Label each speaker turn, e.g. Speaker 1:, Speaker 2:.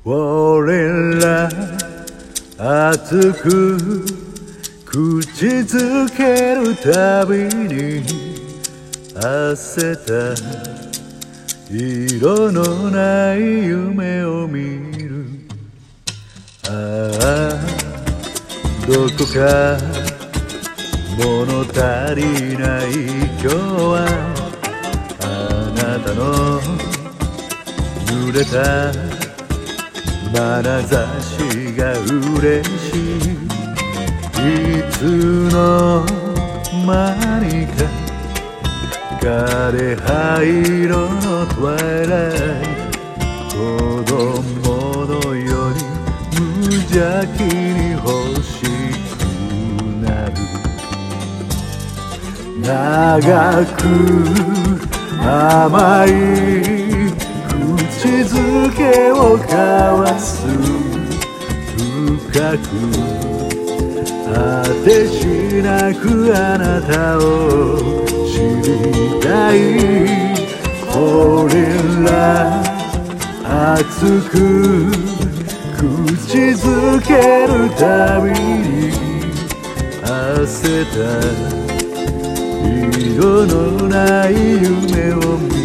Speaker 1: 俺ら熱く口づけるたびに焦った色のない夢を見る。ああどこか物足りない今日はあなたの濡れた眼差しが嬉しい。いつの間にか枯葉色のトワイライト、子供のように無邪気に欲しくなる。長く甘い口づけを交わす。深く果てしなくあなたを知りたい。これら熱く口づけるたびに焦った色のない夢を見る。